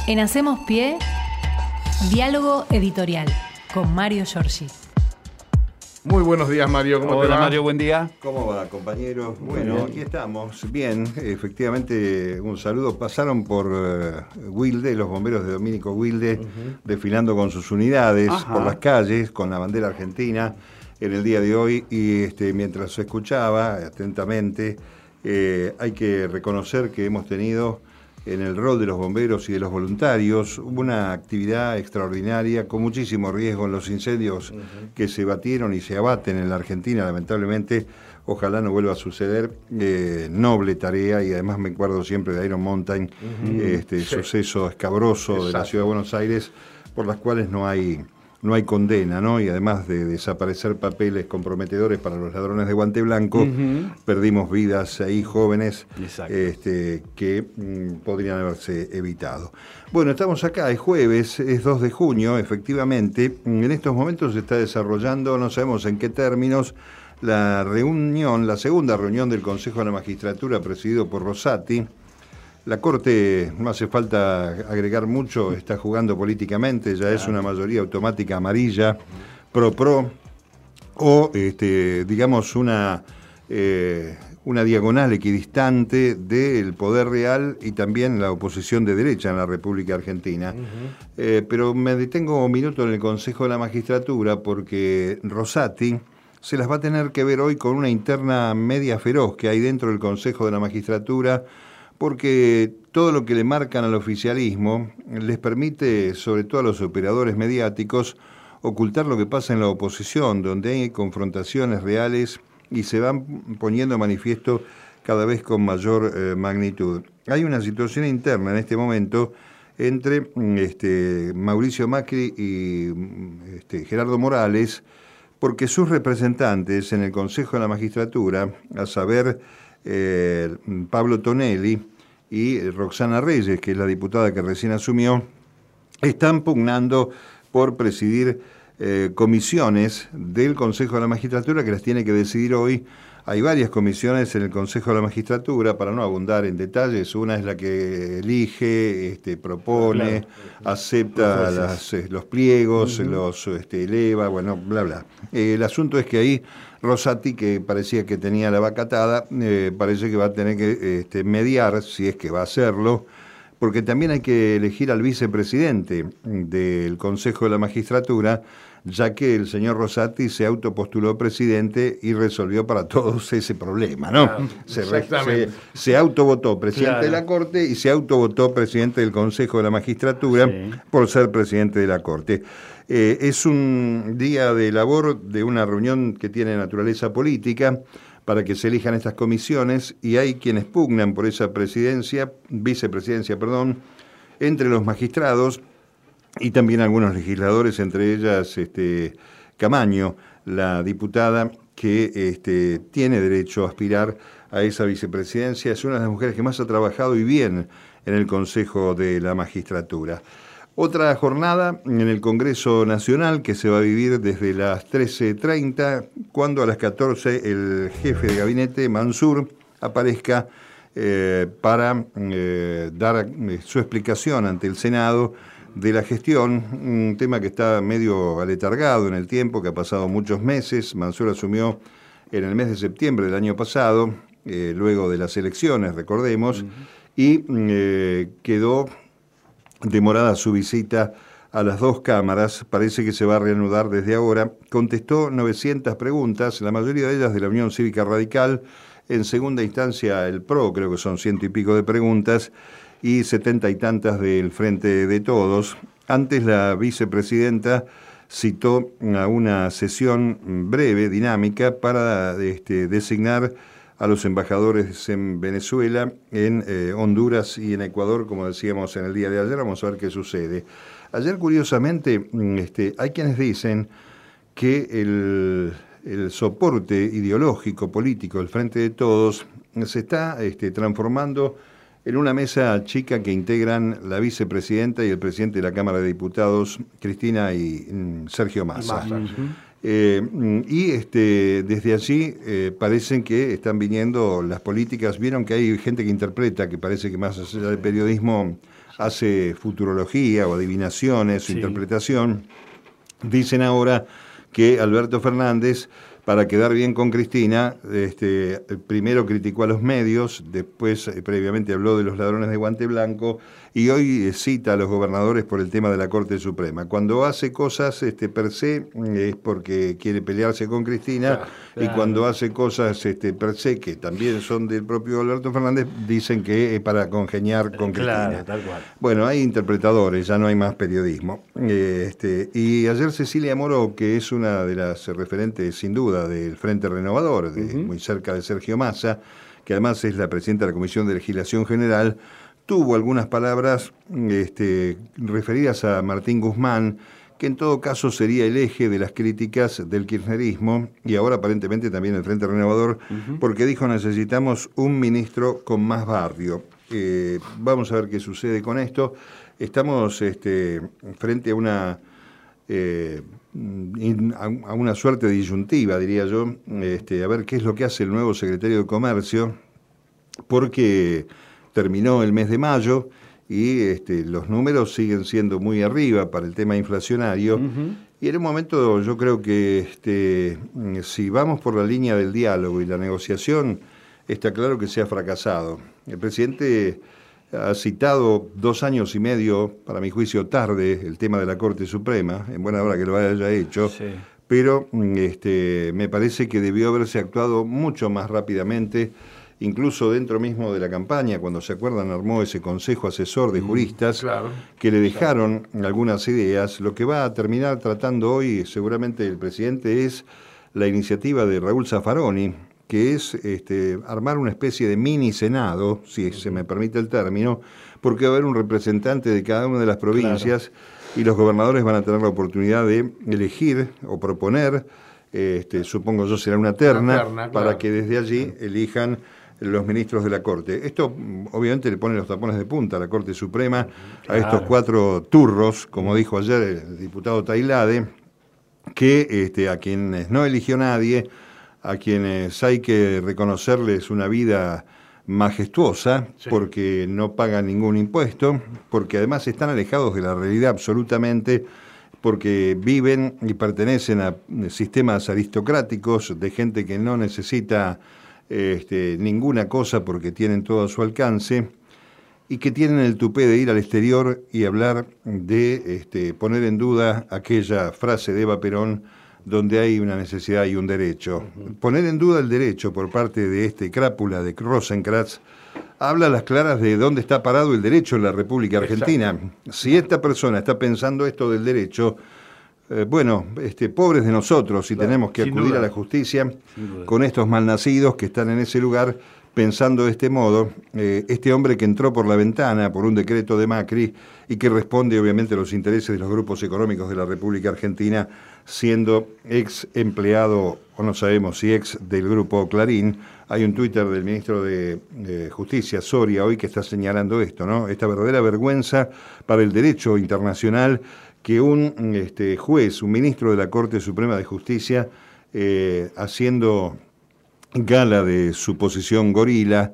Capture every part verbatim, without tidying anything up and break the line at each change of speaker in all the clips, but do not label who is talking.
En Hacemos Pie, diálogo editorial con Mario Giorgi.
Muy buenos días, Mario. ¿Cómo
Hola,
te va?
Mario, buen día.
¿Cómo va, compañero?
Muy
Bueno,
bien.
aquí estamos. Bien, efectivamente, un saludo. Pasaron por uh, Wilde, los bomberos de Domínico Wilde, uh-huh. desfilando con sus unidades Ajá. por las calles, con la bandera argentina en el día de hoy. Y este, mientras se escuchaba atentamente, eh, hay que reconocer que hemos tenido en el rol de los bomberos y de los voluntarios una actividad extraordinaria con muchísimo riesgo en los incendios uh-huh. que se batieron y se abaten en la Argentina, lamentablemente. Ojalá no vuelva a suceder. Eh, noble tarea, y además me acuerdo siempre de Iron Mountain, uh-huh. este sí. suceso escabroso Exacto. de la ciudad de Buenos Aires, por las cuales no hay no hay condena, ¿no? Y además de desaparecer papeles comprometedores para los ladrones de guante blanco, uh-huh. perdimos vidas ahí jóvenes este, que mm, podrían haberse evitado. Bueno, estamos acá, es jueves, es dos de junio, efectivamente. En estos momentos se está desarrollando, no sabemos en qué términos, la reunión, la segunda reunión del Consejo de la Magistratura presidido por Rosati. La Corte, no hace falta agregar mucho, está jugando políticamente, ya es una mayoría automática amarilla, pro-pro, o este, digamos una, eh, una diagonal equidistante del poder real y también la oposición de derecha en la República Argentina. Uh-huh. Eh, pero me detengo un minuto en el Consejo de la Magistratura porque Rosati se las va a tener que ver hoy con una interna media feroz que hay dentro del Consejo de la Magistratura, porque todo lo que le marcan al oficialismo les permite, sobre todo a los operadores mediáticos, ocultar lo que pasa en la oposición, donde hay confrontaciones reales y se van poniendo manifiesto cada vez con mayor eh, magnitud. Hay una situación interna en este momento entre este, Mauricio Macri y este, Gerardo Morales, porque sus representantes en el Consejo de la Magistratura, a saber Eh, Pablo Tonelli y Roxana Reyes, que es la diputada que recién asumió, están pugnando por presidir eh, comisiones del Consejo de la Magistratura que las tiene que decidir hoy. Hay varias comisiones en el Consejo de la Magistratura, para no abundar en detalles. Una es la que elige, este, propone, claro. acepta las, eh, los pliegos, uh-huh. los este, eleva, bueno, bla, bla. Eh, el asunto es que ahí Rosati, que parecía que tenía la vaca atada, eh, parece que va a tener que este, mediar, si es que va a hacerlo, porque también hay que elegir al vicepresidente del Consejo de la Magistratura, ya que el señor Rosati se autopostuló presidente y resolvió para todos ese problema, ¿no? Claro, se, se, se autovotó presidente claro. de la Corte y se autovotó presidente del Consejo de la Magistratura sí. por ser presidente de la Corte. Eh, es un día de labor de una reunión que tiene naturaleza política para que se elijan estas comisiones, y hay quienes pugnan por esa presidencia, vicepresidencia, perdón, entre los magistrados y también algunos legisladores, entre ellas este, Camaño, la diputada que este, tiene derecho a aspirar a esa vicepresidencia. Es una de las mujeres que más ha trabajado y bien en el Consejo de la Magistratura. Otra jornada en el Congreso Nacional que se va a vivir desde las trece treinta, cuando a las catorce el jefe de gabinete, Mansur, aparezca eh, para eh, dar eh, su explicación ante el Senado de la gestión, un tema que está medio aletargado en el tiempo, que ha pasado muchos meses. Mansur asumió en el mes de septiembre del año pasado, eh, luego de las elecciones, recordemos, uh-huh. y eh, quedó demorada su visita a las dos cámaras. Parece que se va a reanudar desde ahora. Contestó novecientas preguntas, la mayoría de ellas de la Unión Cívica Radical. En segunda instancia el PRO, creo que son ciento y pico de preguntas, y setenta y tantas del Frente de Todos. Antes la vicepresidenta citó a una sesión breve, dinámica, para este, designar a los embajadores en Venezuela, en eh, Honduras y en Ecuador, como decíamos en el día de ayer. Vamos a ver qué sucede. Ayer, curiosamente, este, hay quienes dicen que el, el soporte ideológico, político, del Frente de Todos, se está este, transformando en una mesa chica que integran la vicepresidenta y el presidente de la Cámara de Diputados, Cristina y mm, Sergio Massa. Massa. Uh-huh. Eh, y este, desde allí eh, parecen que están viniendo las políticas. Vieron que hay gente que interpreta, que parece que más allá del periodismo hace futurología o adivinaciones,
Sí.
interpretación. Dicen ahora que Alberto Fernández, para quedar bien con Cristina, este, primero criticó a los medios, después eh, previamente habló de los ladrones de guante blanco y hoy eh, cita a los gobernadores por el tema de la Corte Suprema. Cuando hace cosas este, per se eh, es porque quiere pelearse con Cristina,
Claro,
y
claro.
cuando hace cosas este, per se, que también son del propio Alberto Fernández, dicen que es para congeniar con Cristina.
Claro, tal cual.
Bueno, hay interpretadores, ya no hay más periodismo. Eh, este, y ayer Cecilia Moró, que es una de las referentes sin duda del Frente Renovador, de,
Uh-huh.
muy cerca de Sergio Massa, que además es la presidenta de la Comisión de Legislación General, tuvo algunas palabras este, referidas a Martín Guzmán, que en todo caso sería el eje de las críticas del kirchnerismo y ahora aparentemente también el Frente Renovador, uh-huh. porque dijo necesitamos un ministro con más barrio. Eh, vamos a ver qué sucede con esto. Estamos este, frente a una eh, a una suerte de disyuntiva, diría yo, este, a ver qué es lo que hace el nuevo secretario de Comercio, porque terminó el mes de mayo y este, los números siguen siendo muy arriba para el tema inflacionario. Uh-huh. Y en un momento yo creo que este, si vamos por la línea del diálogo y la negociación, está claro que se ha fracasado. El presidente ha citado dos años y medio, para mi juicio tarde, el tema de la Corte Suprema, en buena hora que lo haya hecho, sí. pero este, me parece que debió haberse actuado mucho más rápidamente, incluso dentro mismo de la campaña, cuando se acuerdan armó ese consejo asesor de juristas, mm, claro, que le dejaron claro. algunas ideas. Lo que va a terminar tratando hoy seguramente el presidente es la iniciativa de Raúl Zaffaroni, que es este, armar una especie de mini senado, si se me permite el término, porque va a haber un representante de cada una de las provincias claro. y los gobernadores van a tener la oportunidad de elegir o proponer, este, supongo yo será una terna, una terna para claro. que desde allí elijan los ministros de la Corte. Esto obviamente le pone los tapones de punta a la Corte Suprema, claro. a estos cuatro turros, como dijo ayer el diputado Tailade, que este, a quienes no eligió nadie, a quienes hay que reconocerles una vida majestuosa, sí. porque no pagan ningún impuesto, porque además están alejados de la realidad absolutamente, porque viven y pertenecen a sistemas aristocráticos de gente que no necesita este, ninguna cosa porque tienen todo a su alcance, y que tienen el tupé de ir al exterior y hablar de este, poner en duda aquella frase de Eva Perón, donde hay una necesidad y un derecho. Uh-huh. Poner en duda el derecho por parte de este crápula de Rosenkrantz habla a las claras de dónde está parado el derecho en la República Argentina. Exacto. Si esta persona está pensando esto del derecho, eh, bueno, este, pobres de nosotros si claro, tenemos que acudir duda. a la justicia con estos malnacidos que están en ese lugar pensando de este modo. Eh, este hombre que entró por la ventana por un decreto de Macri y que responde obviamente a los intereses de los grupos económicos de la República Argentina, siendo ex empleado, o no sabemos si ex del grupo Clarín. Hay un Twitter del ministro de, de Justicia, Soria, hoy que está señalando esto, ¿no? Esta verdadera vergüenza para el derecho internacional que un este, juez, un ministro de la Corte Suprema de Justicia, eh, haciendo gala de su posición gorila,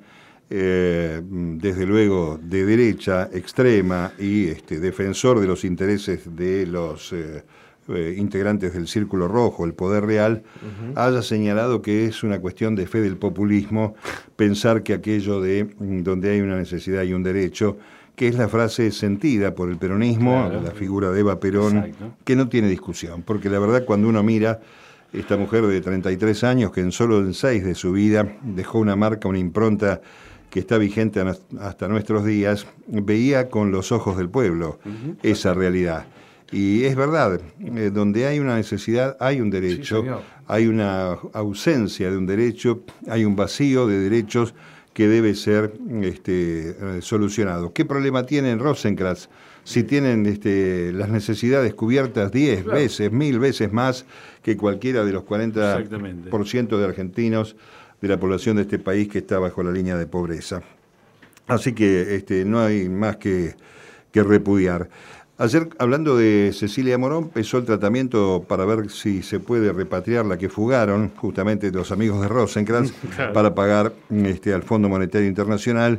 eh, desde luego de derecha extrema y este, defensor de los intereses de los eh, eh, integrantes del Círculo Rojo, el Poder Real, uh-huh. haya señalado que es una cuestión de fe del populismo pensar que aquello de donde hay una necesidad y un derecho, que es la frase sentida por el peronismo, claro. la figura de Eva Perón, exacto. que no tiene discusión, porque la verdad cuando uno mira esta mujer de treinta y tres años que en solo en seis de su vida dejó una marca, una impronta que está vigente hasta nuestros días, veía con los ojos del pueblo uh-huh. esa realidad. Y es verdad, eh, donde hay una necesidad hay un derecho, sí, hay una ausencia de un derecho, hay un vacío de derechos que debe ser este, eh, solucionado. ¿Qué problema tienen Rosenkrantz? Si tienen este, las necesidades cubiertas diez claro. veces, mil veces más que cualquiera de los cuarenta por ciento de argentinos de la población de este país que está bajo la línea de pobreza. Así que este, no hay más que, que repudiar. Ayer, hablando de Cecilia Moró, empezó el tratamiento para ver si se puede repatriar la que fugaron, justamente los amigos de Rosenkrantz, claro. para pagar este, al Fondo Monetario Internacional.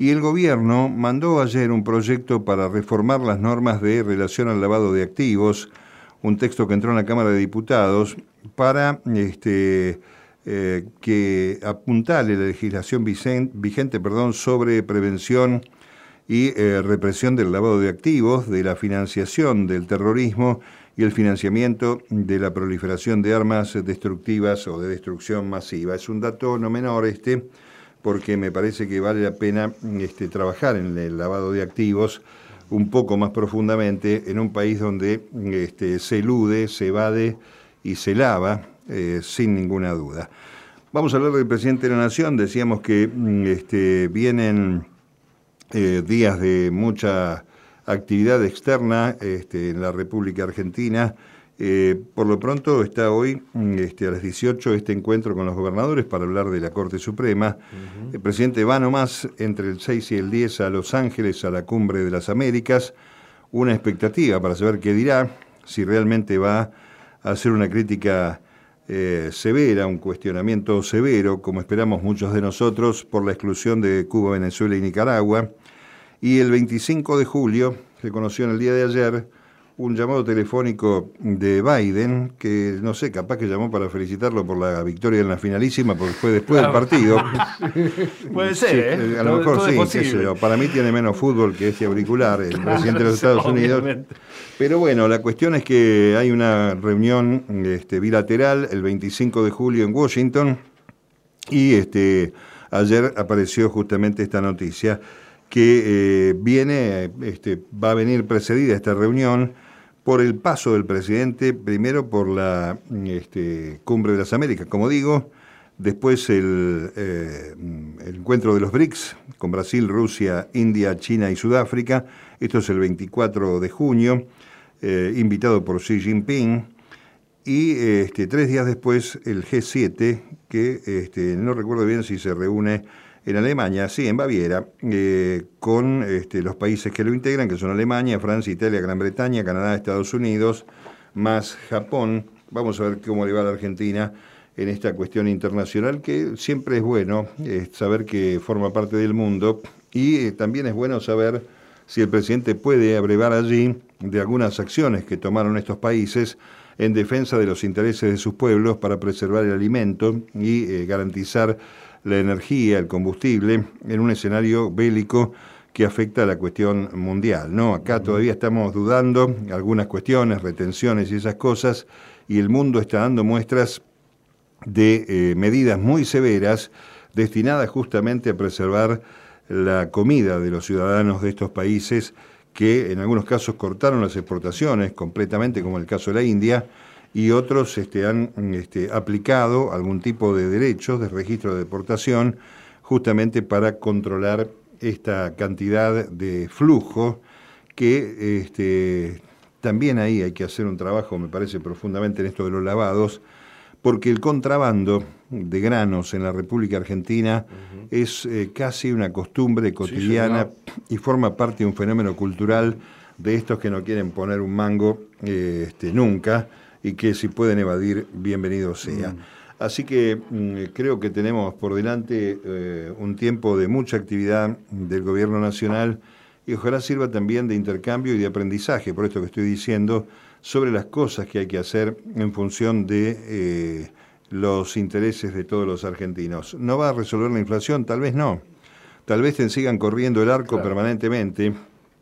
Y el gobierno mandó ayer un proyecto para reformar las normas de relación al lavado de activos, un texto que entró en la Cámara de Diputados para este, eh, que apuntale la legislación vigente perdón, sobre prevención y eh, represión del lavado de activos, de la financiación del terrorismo y el financiamiento de la proliferación de armas destructivas o de destrucción masiva. Es un dato no menor este, porque me parece que vale la pena este, trabajar en el lavado de activos un poco más profundamente en un país donde este, se elude, se evade y se lava eh, sin ninguna duda. Vamos a hablar del presidente de la Nación. Decíamos que este, vienen eh, días de mucha actividad externa este, en la República Argentina. Eh, por lo pronto está hoy este, a las dieciocho este encuentro con los gobernadores para hablar de la Corte Suprema. Uh-huh. El presidente va nomás entre el seis y el diez a Los Ángeles, a la Cumbre de las Américas. Una expectativa para saber qué dirá, si realmente va a hacer una crítica eh, severa, un cuestionamiento severo, como esperamos muchos de nosotros, por la exclusión de Cuba, Venezuela y Nicaragua. Y el veinticinco de julio, se conoció en el día de ayer, un llamado telefónico de Biden, que no sé, capaz que llamó para felicitarlo por la victoria en la finalísima, porque fue después claro. del partido.
Puede ser,
sí,
¿eh?
A lo mejor todo sí, qué sé yo. Para mí tiene menos fútbol que este auricular, el claro, presidente de los Estados Unidos. Obviamente. Pero bueno, la cuestión es que hay una reunión este, bilateral el veinticinco de julio en Washington, y este, ayer apareció justamente esta noticia, que eh, viene, este, va a venir precedida esta reunión por el paso del presidente, primero por la este, Cumbre de las Américas, como digo, después el, eh, el encuentro de los BRICS, con Brasil, Rusia, India, China y Sudáfrica. Esto es el veinticuatro de junio, eh, invitado por Xi Jinping. Y este, tres días después el G siete, que este, no recuerdo bien si se reúne en Alemania, sí, en Baviera, eh, con este, los países que lo integran, que son Alemania, Francia, Italia, Gran Bretaña, Canadá, Estados Unidos, más Japón. Vamos a ver cómo le va a la Argentina en esta cuestión internacional, que siempre es bueno eh, saber que forma parte del mundo, y eh, también es bueno saber si el presidente puede abrevar allí de algunas acciones que tomaron estos países en defensa de los intereses de sus pueblos para preservar el alimento y eh, garantizar la energía, el combustible, en un escenario bélico que afecta a la cuestión mundial, ¿no? Acá todavía estamos dudando algunas cuestiones, retenciones y esas cosas, y el mundo está dando muestras de eh, medidas muy severas destinadas justamente a preservar la comida de los ciudadanos de estos países, que en algunos casos cortaron las exportaciones completamente, como el caso de la India, y otros este, han este, aplicado algún tipo de derechos de registro de deportación justamente para controlar esta cantidad de flujo, que este, también ahí hay que hacer un trabajo, me parece, profundamente en esto de los lavados, porque el contrabando de granos en la República Argentina uh-huh. es eh, casi una costumbre cotidiana, sí, y forma parte de un fenómeno cultural de estos que no quieren poner un mango eh, este, nunca, y que si pueden evadir, bienvenido sea. Mm. Así que mm, creo que tenemos por delante eh, un tiempo de mucha actividad del Gobierno Nacional, y ojalá sirva también de intercambio y de aprendizaje, por esto que estoy diciendo, sobre las cosas que hay que hacer en función de eh, los intereses de todos los argentinos. ¿No va a resolver la inflación? Tal vez no. Tal vez te sigan corriendo el arco claro. permanentemente,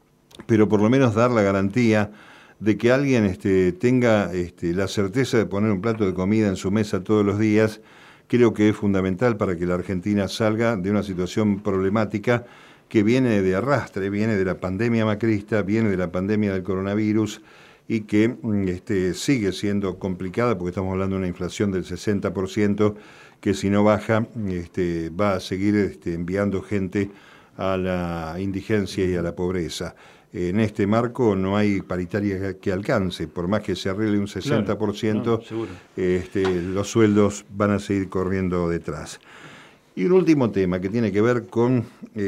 pero por lo menos dar la garantía de que alguien este, tenga este, la certeza de poner un plato de comida en su mesa todos los días, creo que es fundamental para que la Argentina salga de una situación problemática que viene de arrastre, viene de la pandemia macrista, viene de la pandemia del coronavirus, y que este, sigue siendo complicada porque estamos hablando de una inflación del sesenta por ciento, que si no baja este, va a seguir este, enviando gente a la indigencia y a la pobreza. En este marco no hay paritaria que alcance, por más que se arregle un sesenta por ciento, claro, no, este, los sueldos van a seguir corriendo detrás. Y un último tema que tiene que ver con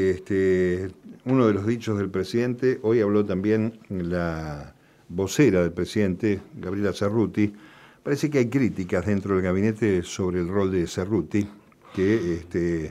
este, uno de los dichos del presidente. Hoy habló también la vocera del presidente, Gabriela Cerruti. Parece que hay críticas dentro del gabinete sobre el rol de Cerruti, que este,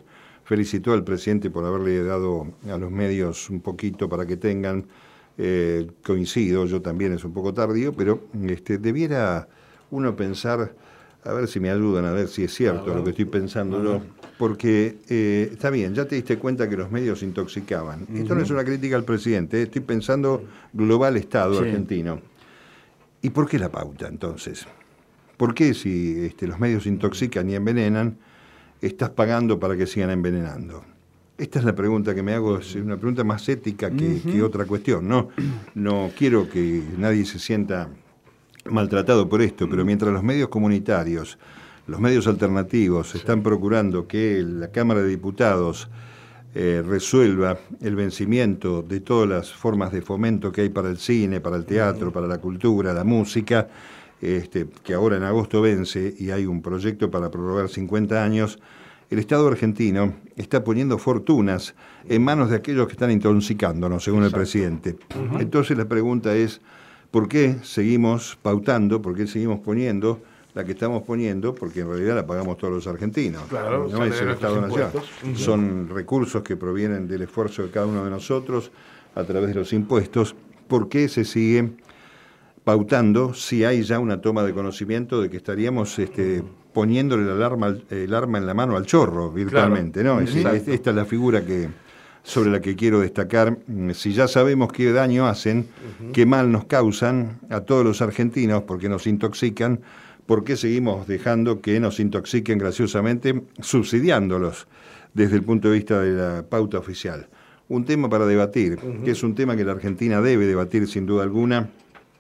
felicitó al presidente por haberle dado a los medios un poquito para que tengan, eh, coincido, yo también es un poco tardío, pero este, debiera uno pensar, a ver si me ayudan, a ver si es cierto uh-huh. lo que estoy pensando uh-huh. yo, porque eh, está bien, ya te diste cuenta que los medios intoxicaban. Uh-huh. Esto no es una crítica al presidente, eh, estoy pensando global Estado sí. argentino. ¿Y por qué la pauta entonces? ¿Por qué si este, los medios intoxican y envenenan, estás pagando para que sigan envenenando? Esta es la pregunta que me hago, es una pregunta más ética que, uh-huh. que otra cuestión, ¿no? No quiero que nadie se sienta maltratado por esto, pero mientras los medios comunitarios, los medios alternativos están procurando que la Cámara de Diputados eh, resuelva el vencimiento de todas las formas de fomento que hay para el cine, para el teatro, para la cultura, la música, este, que ahora en agosto vence y hay un proyecto para prorrogar cincuenta años, el Estado argentino está poniendo fortunas en manos de aquellos que están intoxicándonos, según Exacto. el presidente. Uh-huh. Entonces la pregunta es, ¿por qué seguimos pautando, por qué seguimos poniendo la que estamos poniendo? Porque en realidad la pagamos todos los argentinos. Claro, no es el Estado-Nación. Uh-huh. Son recursos que provienen del esfuerzo de cada uno de nosotros a través de los impuestos. ¿Por qué se sigue pautando si hay ya una toma de conocimiento de que estaríamos este, poniéndole el, alarma, el arma en la mano al chorro virtualmente? Claro. ¿No? Es, es, esta es la figura que... sobre la que quiero destacar, si ya sabemos qué daño hacen, uh-huh. qué mal nos causan a todos los argentinos porque nos intoxican, ¿por qué seguimos dejando que nos intoxiquen graciosamente, subsidiándolos desde el punto de vista de la pauta oficial? Un tema para debatir, uh-huh. que es un tema que la Argentina debe debatir sin duda alguna,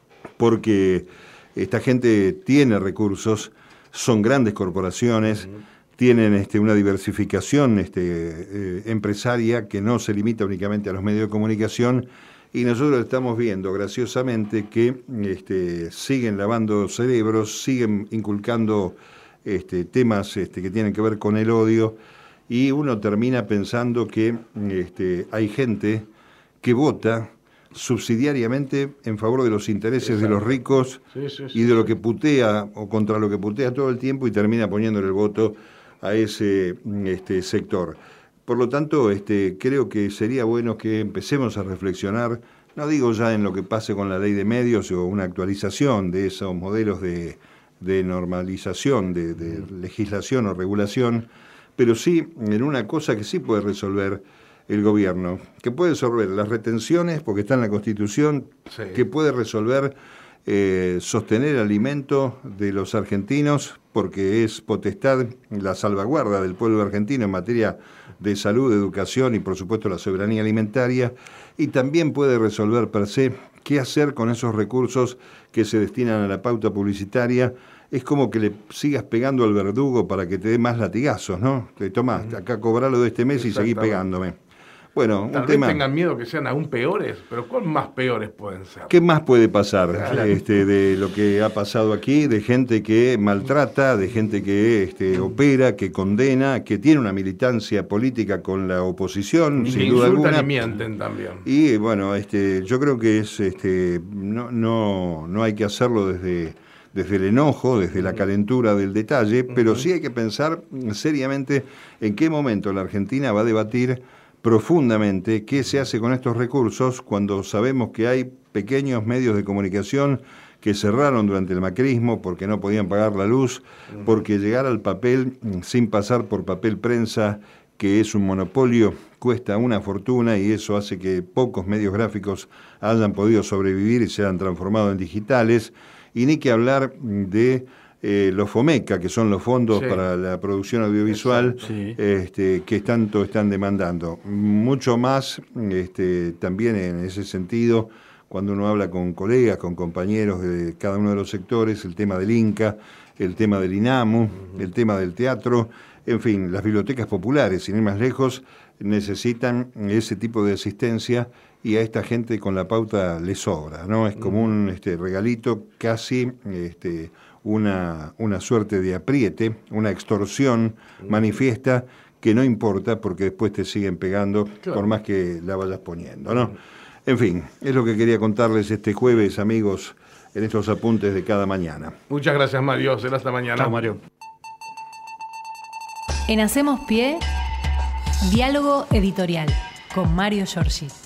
porque esta gente tiene recursos, son grandes corporaciones, uh-huh. tienen este, una diversificación este, eh, empresaria que no se limita únicamente a los medios de comunicación, y nosotros estamos viendo graciosamente que este, siguen lavando cerebros, siguen inculcando este, temas este, que tienen que ver con el odio, y uno termina pensando que este, hay gente que vota subsidiariamente en favor de los intereses Exacto. de los ricos sí, sí, sí, y de lo que putea o contra lo que putea todo el tiempo, y termina poniéndole el voto a ese este, sector. Por lo tanto, este, creo que sería bueno que empecemos a reflexionar, no digo ya en lo que pase con la ley de medios o una actualización de esos modelos de, de normalización, de, de legislación o regulación, pero sí en una cosa que sí puede resolver el gobierno, que puede resolver las retenciones, porque está en la Constitución, sí. que puede resolver eh, sostener el alimento de los argentinos, porque es potestad la salvaguarda del pueblo argentino en materia de salud, educación y por supuesto la soberanía alimentaria, y también puede resolver per se qué hacer con esos recursos que se destinan a la pauta publicitaria. Es como que le sigas pegando al verdugo para que te dé más latigazos, ¿no? Te tomás, acá cobralo de este mes y seguí pegándome. Bueno,
Tal
un
vez
tema...
tengan miedo que sean aún peores, pero ¿cuál más peores pueden ser?
¿Qué más puede pasar claro. este, de lo que ha pasado aquí, de gente que maltrata, de gente que este, opera, que condena, que tiene una militancia política con la oposición,
ni
sin duda alguna?
Y mienten también.
Y bueno, este, yo creo que es este, no, no, no hay que hacerlo desde... desde el enojo, desde la calentura del detalle, pero sí hay que pensar seriamente en qué momento la Argentina va a debatir profundamente qué se hace con estos recursos cuando sabemos que hay pequeños medios de comunicación que cerraron durante el macrismo porque no podían pagar la luz, porque llegar al papel sin pasar por papel prensa, que es un monopolio, cuesta una fortuna, y eso hace que pocos medios gráficos hayan podido sobrevivir y se hayan transformado en digitales. Y ni que hablar de eh, los FOMECA, que son los fondos sí. para la producción audiovisual, sí. este, que tanto están demandando. Mucho más este, también en ese sentido, cuando uno habla con colegas, con compañeros de cada uno de los sectores, el tema del INCA, el tema del INAMU, uh-huh. el tema del teatro, en fin, las bibliotecas populares, sin ir más lejos, necesitan ese tipo de asistencia, y a esta gente con la pauta le sobra, ¿no? Es como un este, regalito, casi este, una, una suerte de apriete, una extorsión manifiesta que no importa porque después te siguen pegando claro. por más que la vayas poniendo, ¿no? En fin, es lo que quería contarles este jueves, amigos, en estos apuntes de cada mañana.
Muchas gracias, Mario. Será hasta mañana.
Chao, Mario. En Hacemos Pie, Diálogo editorial con Mario Giorgi.